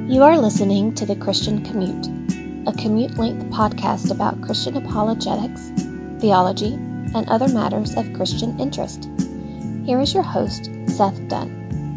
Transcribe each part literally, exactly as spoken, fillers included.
You are listening to The Christian Commute, a commute-length podcast about Christian apologetics, theology, and other matters of Christian interest. Here is your host, Seth Dunn.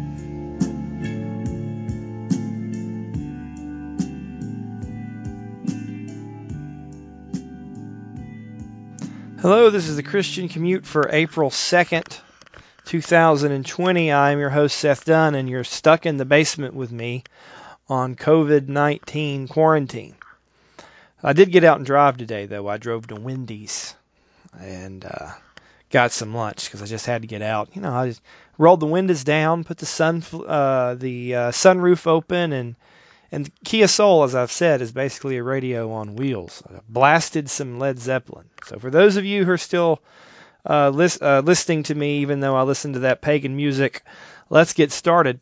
Hello, this is The Christian Commute for April second, two thousand twenty. I'm your host, Seth Dunn, and you're stuck in the basement with me on covid nineteen quarantine. I did get out and drive today, though. I drove to Wendy's and uh, got some lunch because I just had to get out. You know, I just rolled the windows down, put the sun, uh, the uh, sunroof open, and and the Kia Soul, as I've said, is basically a radio on wheels. I blasted some Led Zeppelin. So for those of you who are still uh, lis- uh, listening to me, even though I listen to that pagan music, let's get started.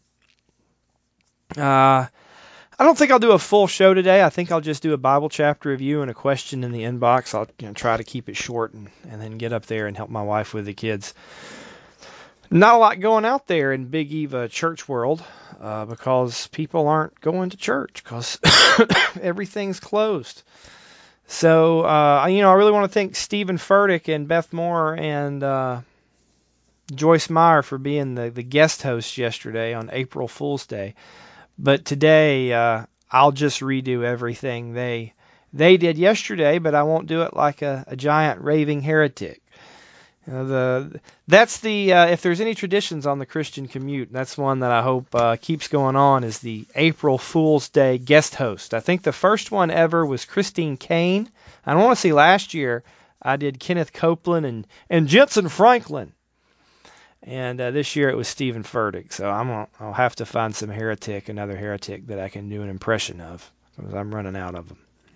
Uh, I don't think I'll do a full show today. I think I'll just do a Bible chapter review and a question in the inbox. I'll you know, try to keep it short and, and then get up there and help my wife with the kids. Not a lot going out there in Big Eva church world uh, because people aren't going to church because everything's closed. So, uh, you know, I really want to thank Stephen Furtick and Beth Moore and uh, Joyce Meyer for being the, the guest hosts yesterday on April Fool's Day. But today, uh, I'll just redo everything they they did yesterday, but I won't do it like a, a giant raving heretic. You know, the that's the uh, if there's any traditions on the Christian Commute, that's one that I hope uh, keeps going on, is the April Fool's Day guest host. I think the first one ever was Christine Kane. I want to see last year I did Kenneth Copeland and and Jensen Franklin. And uh, this year it was Stephen Furtick, so I'm gonna, I'll have to find some heretic, another heretic that I can do an impression of, because I'm running out of them.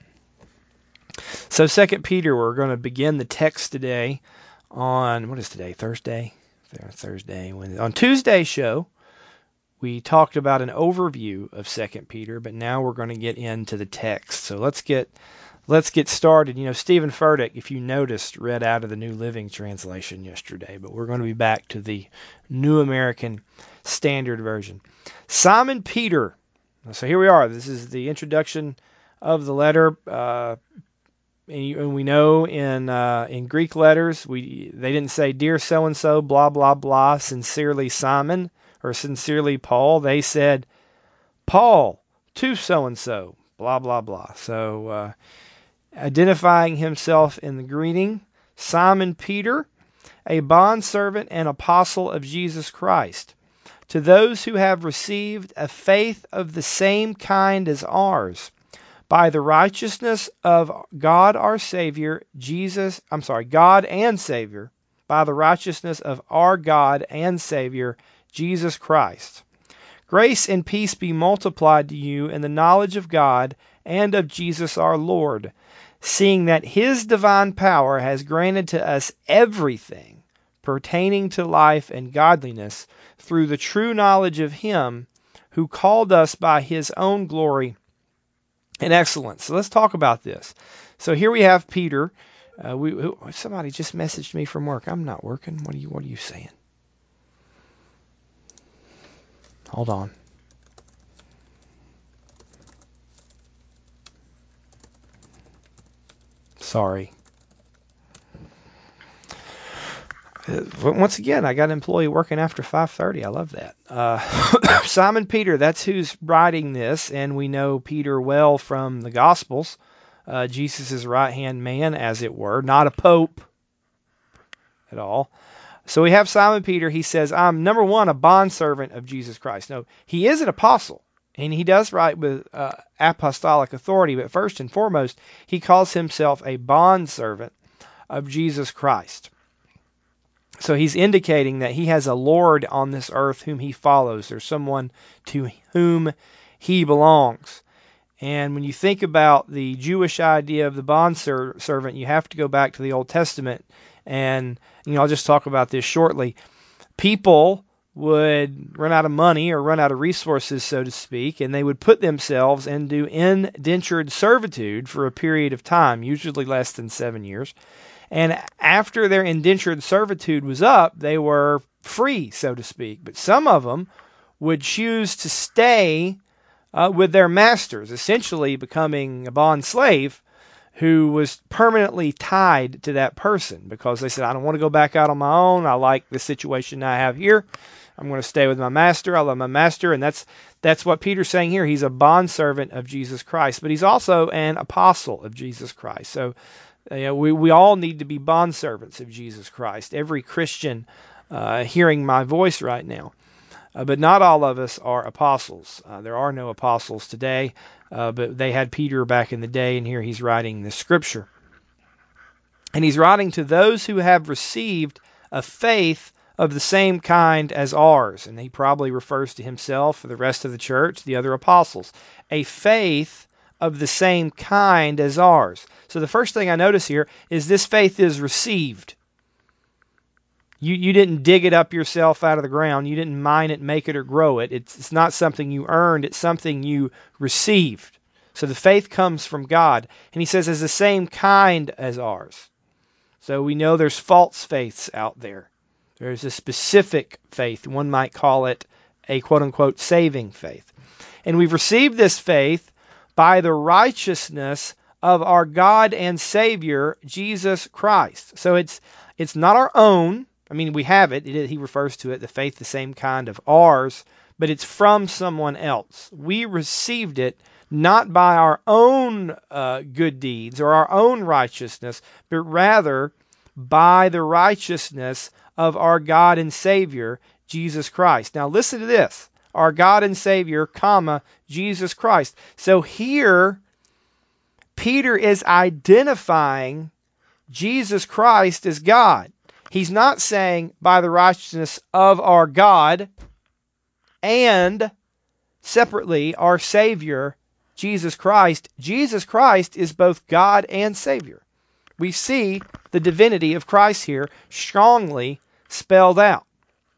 So Second Peter, we're going to begin the text today on, what is today, Thursday? Thursday. Wednesday. On Tuesday's show, we talked about an overview of Second Peter, but now we're going to get into the text. So let's get Let's get started. You know, Stephen Furtick, if you noticed, read out of the New Living Translation yesterday, but we're going to be back to the New American Standard Version. Simon Peter. So here we are. This is the introduction of the letter. Uh, and, you, and we know in uh, in Greek letters, we they didn't say, "Dear so-and-so, blah, blah, blah, sincerely Simon," or "sincerely Paul." They said, "Paul to so-and-so, blah, blah, blah." So, uh, identifying himself in the greeting, Simon Peter, a bondservant and apostle of Jesus Christ, to those who have received a faith of the same kind as ours, by the righteousness of God our Savior, Jesus, I'm sorry, God and Savior, by the righteousness of our God and Savior, Jesus Christ. Grace and peace be multiplied to you in the knowledge of God and of Jesus our Lord, seeing that His divine power has granted to us everything pertaining to life and godliness through the true knowledge of Him who called us by His own glory and excellence. So let's talk about this. So here we have Peter. Uh, we who, somebody just messaged me from work. I'm not working. What are you What are you saying? Hold on. Sorry. Uh, once again, I got an employee working after five thirty. I love that. Uh, Simon Peter, that's who's writing this, and we know Peter well from the Gospels. Uh, Jesus' right-hand man, as it were, not a pope at all. So we have Simon Peter. He says, I'm, number one, a bondservant of Jesus Christ. No, he is an apostle, and he does write with uh, apostolic authority, but first and foremost, he calls himself a bondservant of Jesus Christ. So he's indicating that he has a Lord on this earth whom he follows. There's someone to whom he belongs. And when you think about the Jewish idea of the bondservant, you have to go back to the Old Testament. And you know, I'll just talk about this shortly. People would run out of money or run out of resources, so to speak, and they would put themselves into indentured servitude for a period of time, usually less than seven years. And after their indentured servitude was up, they were free, so to speak. But some of them would choose to stay uh, with their masters, essentially becoming a bond slave who was permanently tied to that person because they said, I don't want to go back out on my own. I like the situation I have here. I'm going to stay with my master. I love my master. And that's that's what Peter's saying here. He's a bondservant of Jesus Christ, but he's also an apostle of Jesus Christ. So you know, we, we all need to be bondservants of Jesus Christ. Every Christian uh, hearing my voice right now. Uh, but not all of us are apostles. Uh, there are no apostles today, uh, but they had Peter back in the day, and here he's writing the scripture. And he's writing to those who have received a faith of the same kind as ours. And he probably refers to himself, or the rest of the church, the other apostles. A faith of the same kind as ours. So the first thing I notice here is this faith is received. You you didn't dig it up yourself out of the ground. You didn't mine it, make it, or grow it. It's, it's not something you earned. It's something you received. So the faith comes from God. And he says it's the same kind as ours. So we know there's false faiths out there. There's a specific faith. One might call it a quote-unquote saving faith. And we've received this faith by the righteousness of our God and Savior, Jesus Christ. So it's it's not our own. I mean, we have it. it. He refers to it, the faith, the same kind of ours, but it's from someone else. We received it not by our own uh, good deeds or our own righteousness, but rather by the righteousness of our God and Savior, Jesus Christ. Now listen to this. Our God and Savior, comma, Jesus Christ. So here, Peter is identifying Jesus Christ as God. He's not saying by the righteousness of our God and separately our Savior, Jesus Christ. Jesus Christ is both God and Savior. We see the divinity of Christ here strongly spelled out.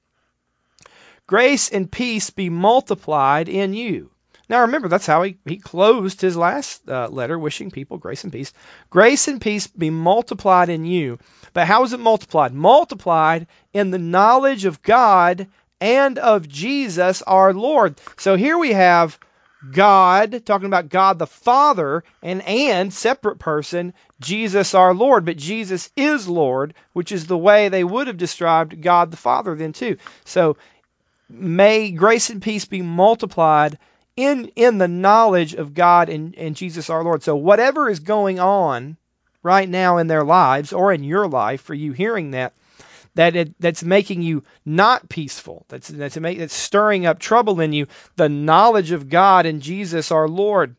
Grace and peace be multiplied in you. Now remember, that's how he, he closed his last uh, letter, wishing people grace and peace. Grace and peace be multiplied in you. But how is it multiplied? Multiplied in the knowledge of God and of Jesus our Lord. So here we have God, talking about God the Father, and and separate person, Jesus our Lord. But Jesus is Lord, which is the way they would have described God the Father then too. So may grace and peace be multiplied in, in the knowledge of God and, and Jesus our Lord. So whatever is going on right now in their lives, or in your life, for you hearing that, that it, that's making you not peaceful, that's that's, make, that's stirring up trouble in you, the knowledge of God and Jesus our Lord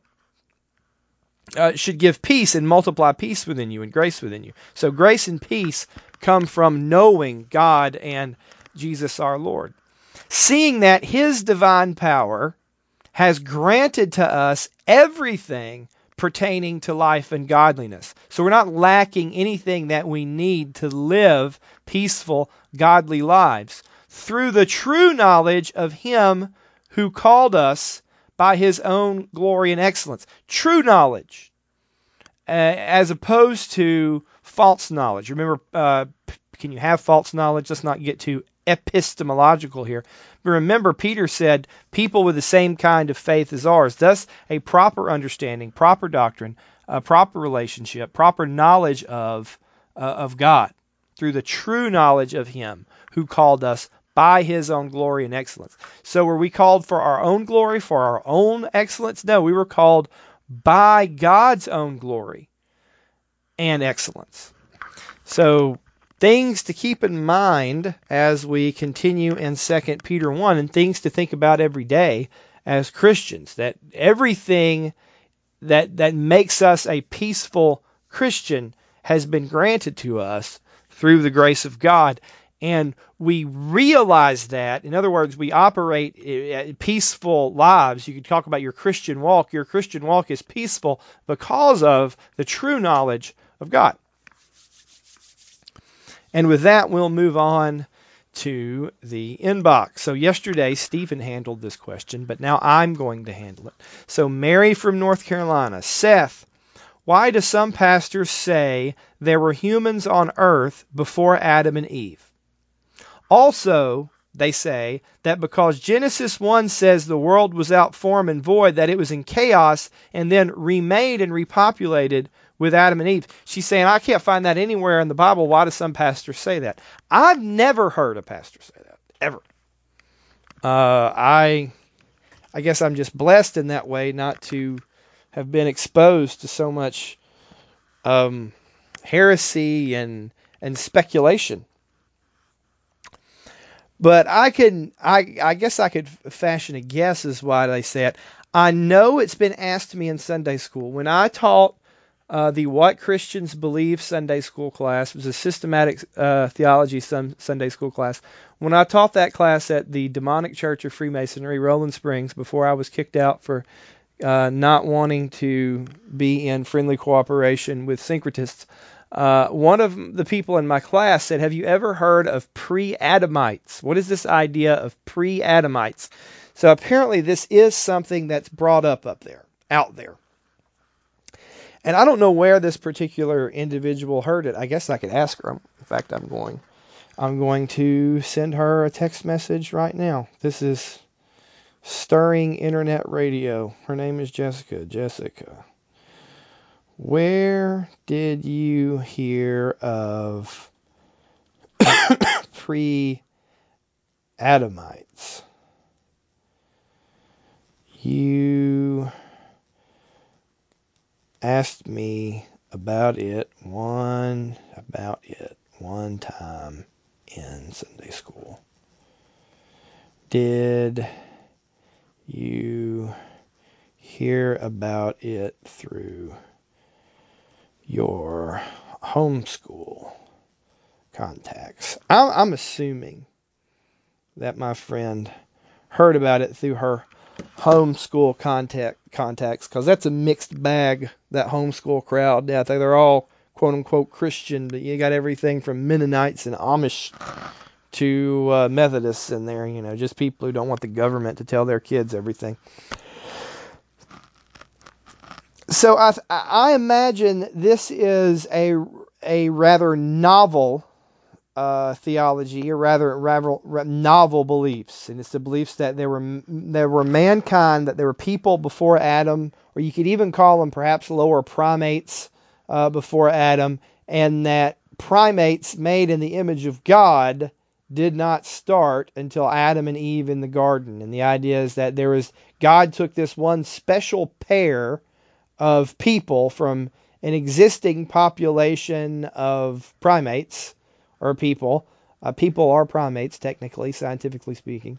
uh, should give peace and multiply peace within you and grace within you. So grace and peace come from knowing God and Jesus our Lord. Seeing that His divine power has granted to us everything pertaining to life and godliness. So we're not lacking anything that we need to live peaceful, godly lives through the true knowledge of Him who called us by His own glory and excellence. True knowledge, uh, as opposed to false knowledge. Remember, uh, can you have false knowledge? Let's not get too epistemological here. But remember, Peter said, people with the same kind of faith as ours. Thus, a proper understanding, proper doctrine, a proper relationship, proper knowledge of, uh, of God through the true knowledge of Him who called us by His own glory and excellence. So were we called for our own glory, for our own excellence? No, we were called by God's own glory and excellence. So things to keep in mind as we continue in Second Peter one, and things to think about every day as Christians, that everything that that makes us a peaceful Christian has been granted to us through the grace of God. And we realize that, in other words, we operate peaceful lives. You could talk about your Christian walk. Your Christian walk is peaceful because of the true knowledge of God. And with that, we'll move on to the inbox. So yesterday, Stephen handled this question, but now I'm going to handle it. So Mary from North Carolina, Seth, why do some pastors say there were humans on earth before Adam and Eve? Also, they say, that because Genesis one says the world was without form and void, that it was in chaos and then remade and repopulated with Adam and Eve. She's saying, I can't find that anywhere in the Bible. Why do some pastors say that? I've never heard a pastor say that, ever. Uh, I, I guess I'm just blessed in that way not to have been exposed to so much um, heresy and and speculation. But I can, I, I guess I could fashion a guess as why they say it. I know it's been asked me in Sunday school. When I taught uh, the What Christians Believe Sunday school class, it was a systematic uh, theology sun, Sunday school class. When I taught that class at the Demonic Church of Freemasonry, Rolling Springs, before I was kicked out for uh, not wanting to be in friendly cooperation with syncretists, Uh, one of the people in my class said, have you ever heard of pre-Adamites? What is this idea of pre-Adamites? So apparently this is something that's brought up up there, out there. And I don't know where this particular individual heard it. I guess I could ask her. In fact, I'm going, I'm going to send her a text message right now. This is Stirring Internet Radio. Her name is Jessica. Jessica. Where did you hear of pre-Adamites? You asked me about it one about it one time in Sunday school. Did you hear about it through your homeschool contacts? I'm, I'm assuming that my friend heard about it through her homeschool contact contacts, because that's a mixed bag, that homeschool crowd. Yeah, I think they're all quote unquote Christian, but you got everything from Mennonites and Amish to uh, Methodists in there. You know, just people who don't want the government to tell their kids everything. So I I imagine this is a a rather novel uh, theology, or rather, rather novel beliefs, and it's the beliefs that there were there were mankind, that there were people before Adam, or you could even call them perhaps lower primates uh, before Adam, and that primates made in the image of God did not start until Adam and Eve in the garden. And the idea is that there was God took this one special pair of people from an existing population of primates, or people. Uh, people are primates, technically, scientifically speaking.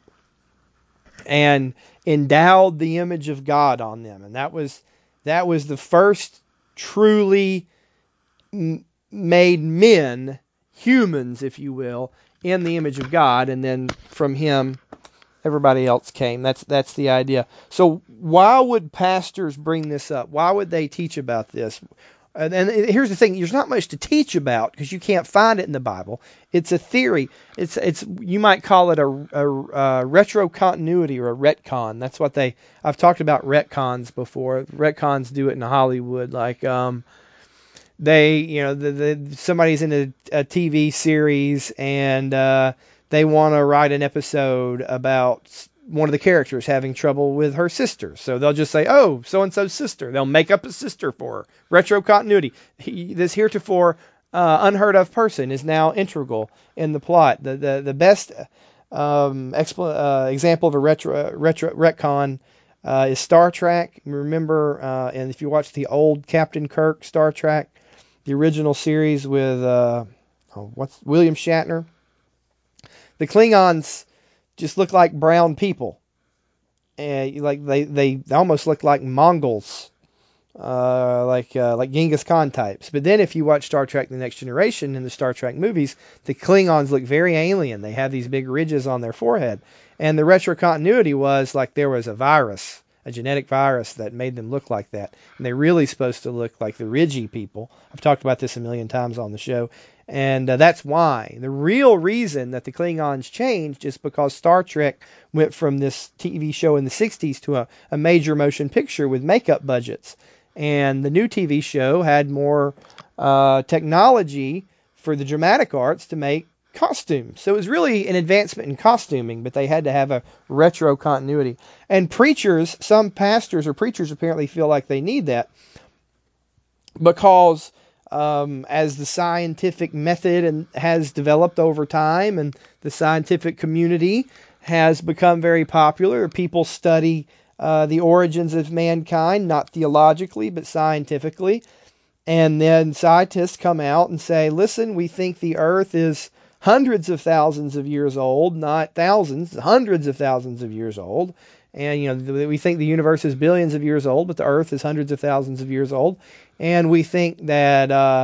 And endowed the image of God on them. And that was that was the first truly m- made men, humans, if you will, in the image of God. And then from him, everybody else came. That's that's the idea. So why would pastors bring this up? Why would they teach about this? And, and here's the thing: there's not much to teach about because you can't find it in the Bible. It's a theory. It's it's you might call it a, a, a retro continuity or a retcon. That's what they. I've talked about retcons before. Retcons do it in Hollywood, like um, they you know the, the somebody's in a, a T V series and uh, they want to write an episode about one of the characters having trouble with her sister. So they'll just say, oh, so-and-so's sister. They'll make up a sister for her. Retro continuity. He, this heretofore uh, unheard of person is now integral in the plot. The the, the best um, expl- uh, example of a retro, retro retcon uh, is Star Trek. Remember, uh, and if you watch the old Captain Kirk Star Trek, the original series with uh, oh, what's William Shatner, the Klingons just look like brown people, and like they, they almost look like Mongols, uh, like uh, like Genghis Khan types. But then if you watch Star Trek: The Next Generation in the Star Trek movies, the Klingons look very alien. They have these big ridges on their forehead, and the retro continuity was like there was a virus, a genetic virus that made them look like that, and they're really supposed to look like the Ridgey people. I've talked about this a million times on the show. And uh, that's why. The real reason that the Klingons changed is because Star Trek went from this T V show in the sixties to a, a major motion picture with makeup budgets. And the new T V show had more uh, technology for the dramatic arts to make costume. So it was really an advancement in costuming, but they had to have a retro continuity. And preachers, some pastors or preachers apparently feel like they need that because um, as the scientific method and has developed over time and the scientific community has become very popular, people study uh, the origins of mankind, not theologically, but scientifically. And then scientists come out and say, listen, we think the earth is hundreds of thousands of years old, not thousands, hundreds of thousands of years old. And, you know, we think the universe is billions of years old, but the earth is hundreds of thousands of years old. And we think that uh,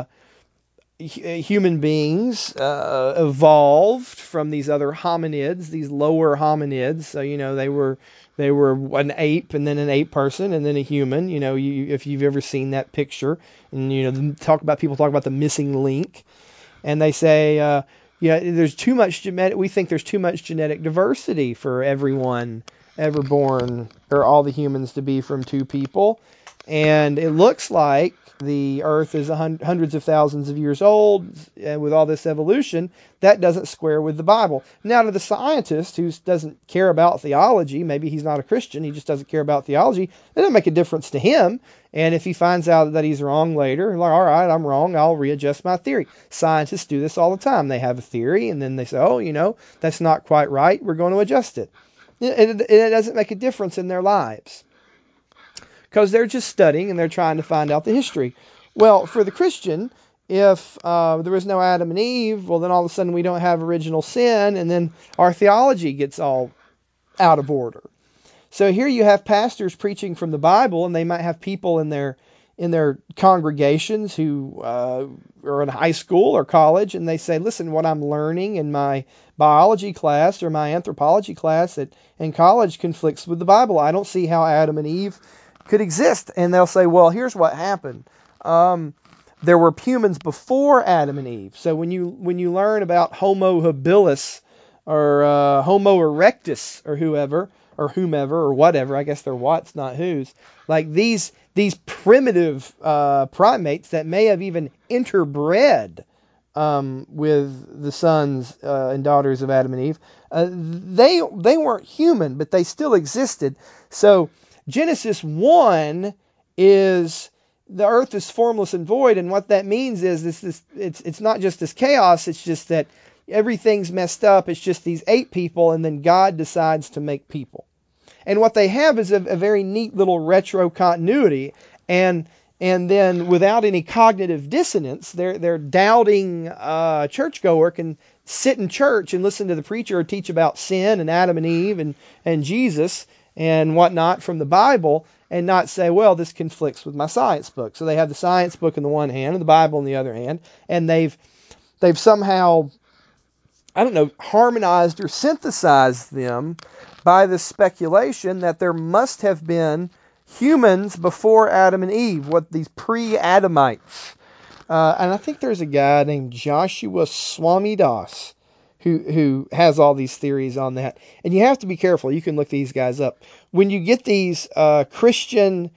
human beings uh, evolved from these other hominids, these lower hominids. So, you know, they were they were an ape and then an ape person and then a human. You know, you, if you've ever seen that picture, and, you know, talk about people talk about the missing link, and they say, uh, yeah, there's too much genetic. We think there's too much genetic diversity for everyone ever born, or all the humans to be from two people. And it looks like the earth is hundreds of thousands of years old, and with all this evolution, that doesn't square with the Bible. Now, to the scientist who doesn't care about theology, maybe he's not a Christian, he just doesn't care about theology, it doesn't make a difference to him. And if he finds out that he's wrong later, like, all right, I'm wrong, I'll readjust my theory. Scientists do this all the time. They have a theory, and then they say, oh, you know, that's not quite right, we're going to adjust it. It, it, it doesn't make a difference in their lives, because they're just studying and they're trying to find out the history. Well, for the Christian, if uh, there was no Adam and Eve, well, then all of a sudden we don't have original sin, and then our theology gets all out of order. So here you have pastors preaching from the Bible, and they might have people in their in their congregations who uh, are in high school or college, and they say, listen, what I'm learning in my biology class or my anthropology class at, in college conflicts with the Bible. I don't see how Adam and Eve could exist. And they'll say, well, here's what happened. Um, there were humans before Adam and Eve. So when you when you learn about Homo habilis or uh, Homo erectus or whoever, or whomever, or whatever, I guess they're what's, not who's, like these these primitive uh, primates that may have even interbred um, with the sons uh, and daughters of Adam and Eve, uh, they they weren't human, but they still existed. So Genesis one is the earth is formless and void, and what that means is this, this it's it's not just this chaos, it's just that everything's messed up. It's just these eight people, and then God decides to make people. And what they have is a, a very neat little retro continuity, and and then without any cognitive dissonance, they're they're doubting uh, churchgoer can sit in church and listen to the preacher teach about sin and Adam and Eve and and Jesus and whatnot from the Bible, and not say, well, this conflicts with my science book. So they have the science book in the one hand and the Bible in the other hand, and they've they've somehow, I don't know, harmonized or synthesized them by the speculation that there must have been humans before Adam and Eve, what these pre-Adamites. Uh, and I think there's a guy named Joshua Swamidass who who has all these theories on that. And you have to be careful. You can look these guys up. When you get these uh, Christian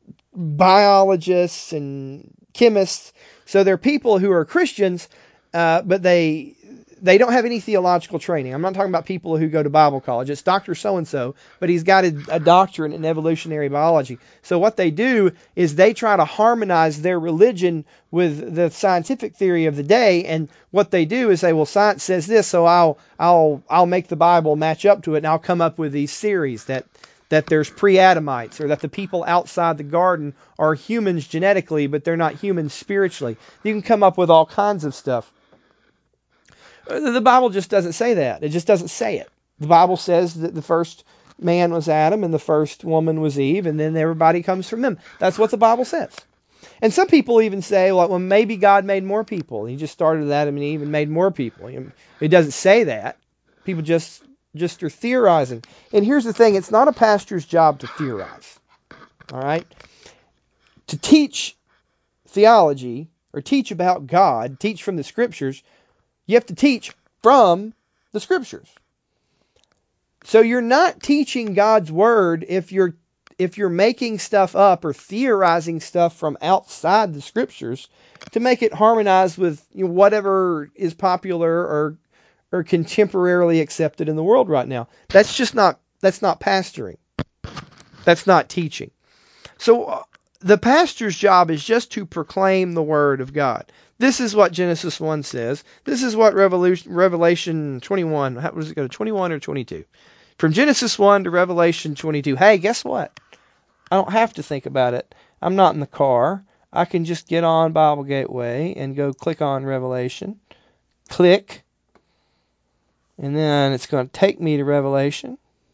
biologists and chemists, so they're people who are Christians, uh, but they... They don't have any theological training. I'm not talking about people who go to Bible college. It's Doctor So-and-so, but he's got a, a doctorate in evolutionary biology. So what they do is they try to harmonize their religion with the scientific theory of the day. And what they do is say, well, science says this, so I'll I'll I'll make the Bible match up to it, and I'll come up with these theories that that there's pre-Adamites, or that the people outside the garden are humans genetically, but they're not humans spiritually. You can come up with all kinds of stuff. The Bible just doesn't say that. It just doesn't say it. The Bible says that the first man was Adam and the first woman was Eve, and then everybody comes from them. That's what the Bible says. And some people even say, well, well maybe God made more people. He just started with Adam and Eve and made more people. It doesn't say that. People just, just are theorizing. And here's the thing. It's not a pastor's job to theorize. All right? To teach theology or teach about God, teach from the Scriptures, you have to teach from the Scriptures. So you're not teaching God's Word if you're if you're making stuff up or theorizing stuff from outside the Scriptures to make it harmonize with, you know, whatever is popular or or contemporarily accepted in the world right now. That's just not, that's not pastoring. That's not teaching. So uh, the pastor's job is just to proclaim the word of God. This is what Genesis one says. This is what Revolution, Revelation twenty-one, how does it go, twenty-one or twenty-two? From Genesis one to Revelation twenty-two. Hey, guess what? I don't have to think about it. I'm not in the car. I can just get on Bible Gateway and go click on Revelation. Click. And then it's going to take me to Revelation.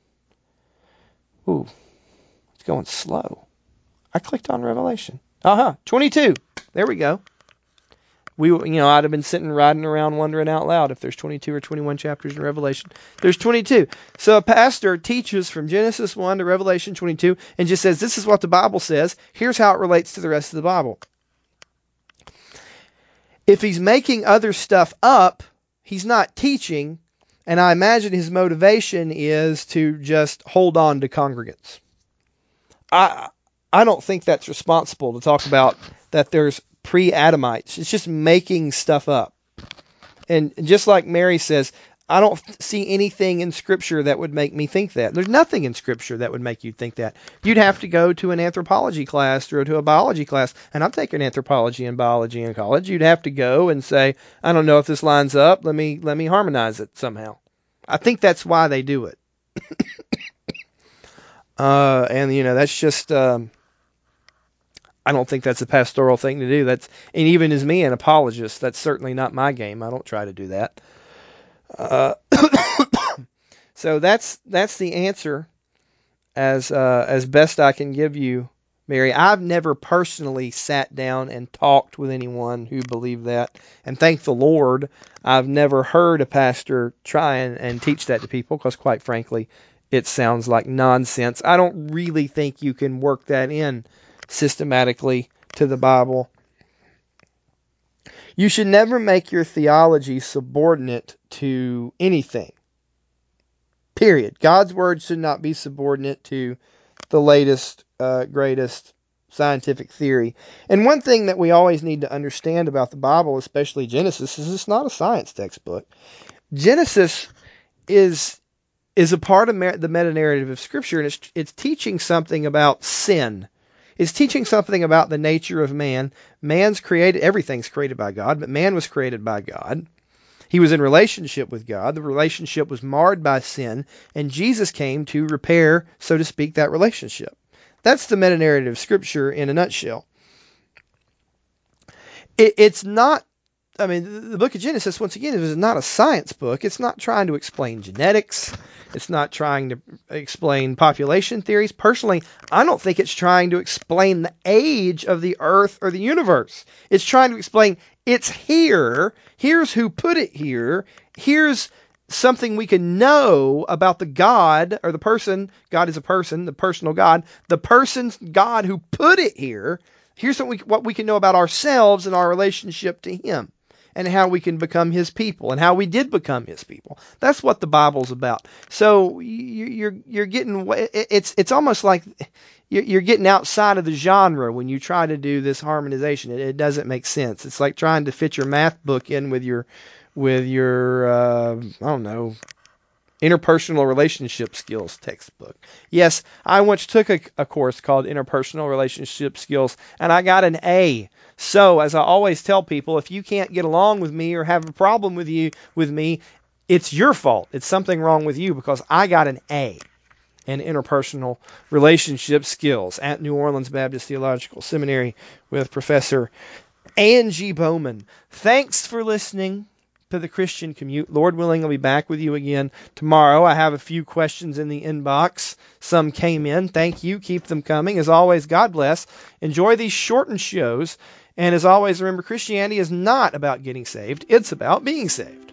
Ooh, it's going slow. I clicked on Revelation. Uh-huh, twenty-two. There we go. We, you know, I'd have been sitting riding around wondering out loud if there's twenty-two or twenty-one chapters in Revelation. There's twenty-two. So a pastor teaches from Genesis one to Revelation twenty-two and just says, this is what the Bible says. Here's how it relates to the rest of the Bible. If he's making other stuff up, he's not teaching, and I imagine his motivation is to just hold on to congregants. I I don't think that's responsible to talk about that there's pre-Adamites. It's just making stuff up. And just like Mary says, I don't see anything in Scripture that would make me think that. There's nothing in Scripture that would make you think that. You'd have to go to an anthropology class or to a biology class, and I'm taking anthropology and biology in college. You'd have to go and say, I don't know if this lines up. Let me let me harmonize it somehow. I think that's why they do it. uh, and, you know, that's just... Um, I don't think that's a pastoral thing to do. That's, and even as me, an apologist, that's certainly not my game. I don't try to do that. Uh, so that's that's the answer as uh, as best I can give you, Mary. I've never personally sat down and talked with anyone who believed that, and thank the Lord, I've never heard a pastor try and, and teach that to people, because quite frankly, it sounds like nonsense. I don't really think you can work that in systematically to the Bible. You should never make your theology subordinate to anything. Period. God's word should not be subordinate to the latest, uh, greatest scientific theory. And one thing that we always need to understand about the Bible, especially Genesis, is it's not a science textbook. Genesis is is a part of the meta-narrative of Scripture, and it's it's teaching something about sin. It's teaching something about the nature of man. Man's created, everything's created by God, but man was created by God. He was in relationship with God. The relationship was marred by sin, and Jesus came to repair, so to speak, that relationship. That's the meta-narrative of Scripture in a nutshell. It, it's not, I mean, the book of Genesis, once again, is not a science book. It's not trying to explain genetics. It's not trying to explain population theories. Personally, I don't think it's trying to explain the age of the earth or the universe. It's trying to explain it's here. Here's who put it here. Here's something we can know about the God or the person. God is a person, the personal God. The person's God who put it here. Here's what we, what we can know about ourselves and our relationship to Him, and how we can become His people, and how we did become His people. That's what the Bible's about. So you're you're getting, it's it's almost like you're getting outside of the genre when you try to do this harmonization. It, it doesn't make sense. It's like trying to fit your math book in with your with your uh, I don't know, interpersonal relationship skills textbook. Yes, I once took a, a course called Interpersonal Relationship Skills, and I got an A. So, as I always tell people, if you can't get along with me or have a problem with you with me, it's your fault. It's something wrong with you, because I got an A in Interpersonal Relationship Skills at New Orleans Baptist Theological Seminary with Professor Angie Bowman. Thanks for listening to the Christian Commute. Lord willing, I'll be back with you again tomorrow. I have a few questions in the inbox. Some came in. Thank you. Keep them coming. As always, God bless. Enjoy these shortened shows. And as always, remember, Christianity is not about getting saved. It's about being saved.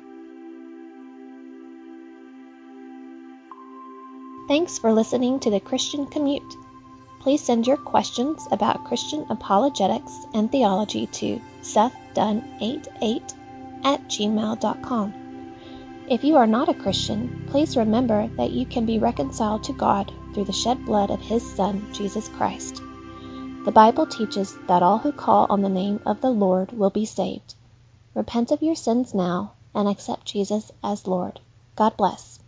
Thanks for listening to the Christian Commute. Please send your questions about Christian apologetics and theology to seth dunn eighty-eight at gmail dot com. If you are not a Christian, please remember that you can be reconciled to God through the shed blood of His Son, Jesus Christ. The Bible teaches that all who call on the name of the Lord will be saved. Repent of your sins now and accept Jesus as Lord. God bless.